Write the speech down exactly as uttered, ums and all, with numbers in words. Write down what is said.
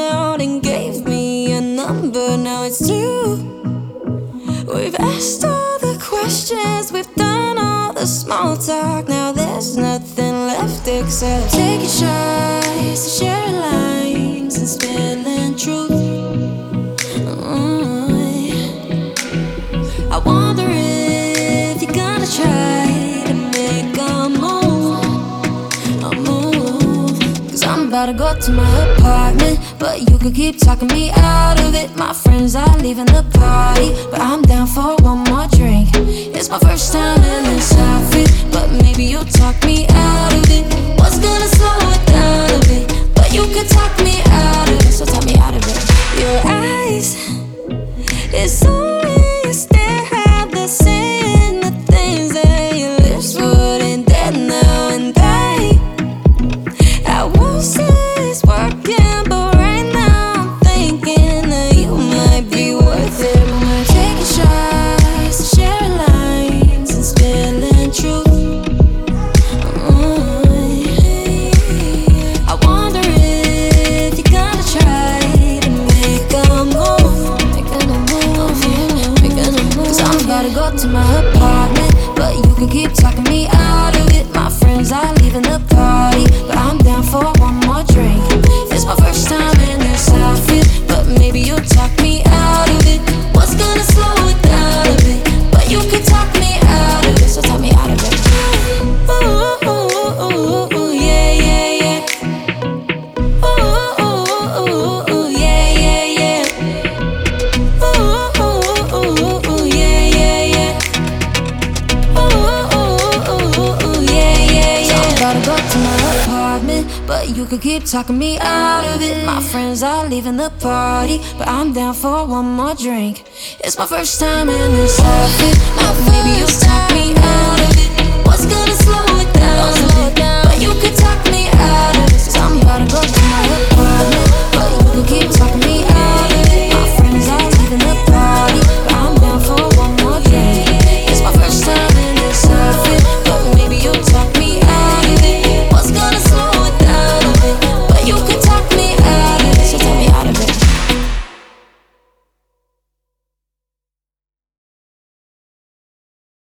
out and gave me a number. Now it's two. We've asked all the questions, we've done all the small talk. Now there's nothing left except taking shots, sharing lines, and spilling truth. Mm. I wonder if you're gonna try to make a move, a move. Cause I'm about to go to my apartment, but you could keep talking me out of it. My friends are leaving the party, but I'm down for one more drink. It's my first time in this outfit, but maybe you'll talk me out of it. What's gonna slow it down a bit? But you could talk me out of it, so talk me out of it. Your eyes, it's only a stare, have the saying the things that your lips wouldn't dare now. And I, I won't say it's working, but right now I'm thinking that you might be worth it. We're taking shots, sharing lines, and spilling truth. Mm. I wonder if you're gonna try to make a move, making a move, making a move. Cause I'm about to go to my apartment, but you can keep talking me out of it. My friends are leaving the party, but I'm down for one more drink. It's my first time in this outfit, but maybe you'll talk me out of it. What's gonna slow it down a bit? But you can talk me out of it, so talk me out of it. Ooh, ooh, ooh, ooh, yeah, yeah, yeah. Ooh, ooh, ooh, ooh, yeah, yeah, yeah. Ooh, ooh, ooh, ooh, yeah, yeah, yeah. Ooh, ooh, ooh, ooh, yeah, yeah, yeah. So I'm about to go to my apartment, but you could keep talking me out of it. My friends are leaving the party, but I'm down for one more drink. It's my first time in this outfit, but maybe you'll talk me out of it.